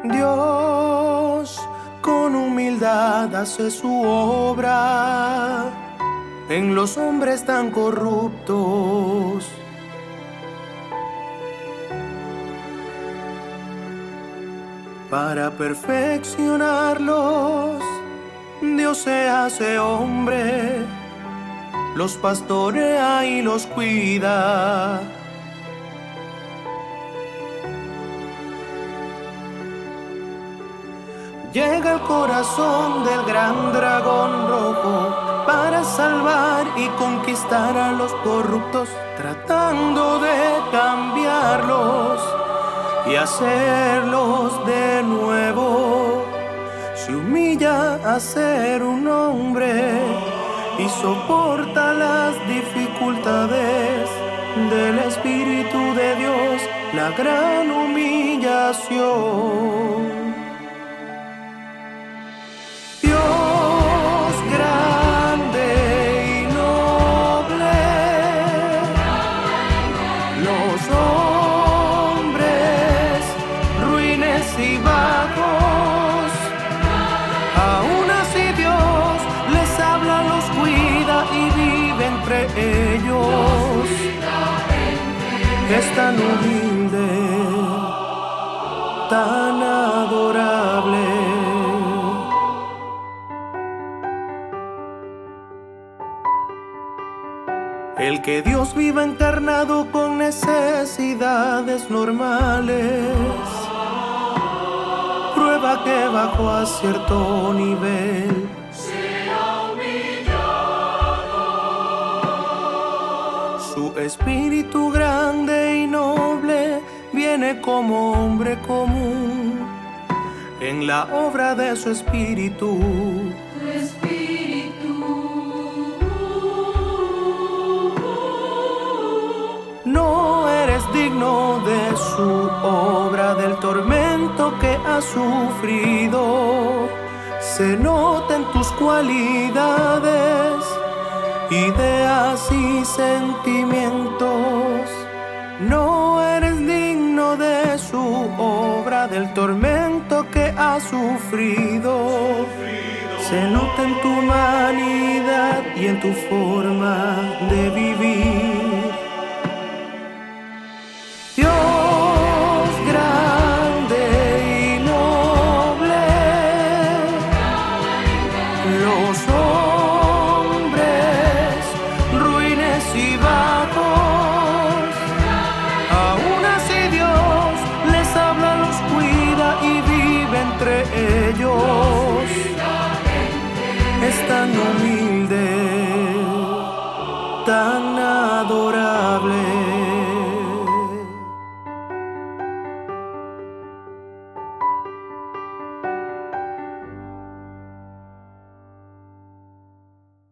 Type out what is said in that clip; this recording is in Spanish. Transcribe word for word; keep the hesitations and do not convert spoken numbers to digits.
Dios con humildad hace su obra en los hombres tan corruptos. Para perfeccionarlos, Dios se hace hombre, los pastorea y los cuida. Llega al corazón del gran dragón rojo para salvar y conquistar a los corruptos, tratando de cambiarlos y hacerlos de nuevo. Se humilla a ser un hombre y soporta las dificultades del Espíritu de Dios, la gran humillación. Dios grande y noble, los hombres ruines y bajos, aún así Dios les habla, los cuida y vive entre ellos. Es tan humilde, tan adorable. El que Dios viva encarnado con necesidades normales, prueba que bajó a cierto nivel. Su espíritu grande y noble viene como hombre común en la obra de su espíritu. No eres digno de su obra, del tormento que has sufrido. Se nota en tus cualidades, ideas y sentimientos. No eres digno de su obra, del tormento que has sufrido. Se nota en tu humanidad y en tu forma de vivir. Dios grande y noble, los hombres ruines y bajos, aún así Dios les habla, los cuida y vive entre ellos. Es tan humilde, tan adorable.